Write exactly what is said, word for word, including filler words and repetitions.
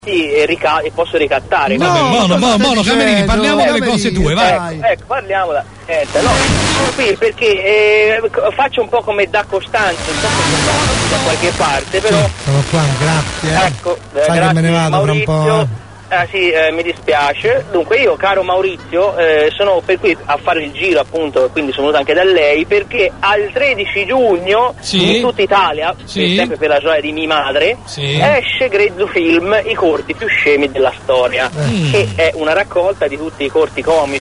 Sì, e, rica- e posso ricattare. No, Vabbè, mono, mono, mono, Camerini, parliamo delle cose tue, vai. Ecco, ecco parliamo da. Eh, no, sono qui perché eh, faccio un po' come da Costanzo, non so se da qualche parte, però. Sì, sono qua, grazie. Ecco, Sai eh, grazie, che me ne vado Maurizio. tra un po'. Eh. Ah sì, eh, mi dispiace. Dunque io, caro Maurizio, eh, sono per qui a fare il giro, appunto, quindi sono venuto anche da lei, perché al tredici giugno sì. in tutta Italia, sì. sempre per la gioia di mia madre, sì. esce Grezzo Film, i corti più scemi della storia, mm. che è una raccolta di tutti i corti comici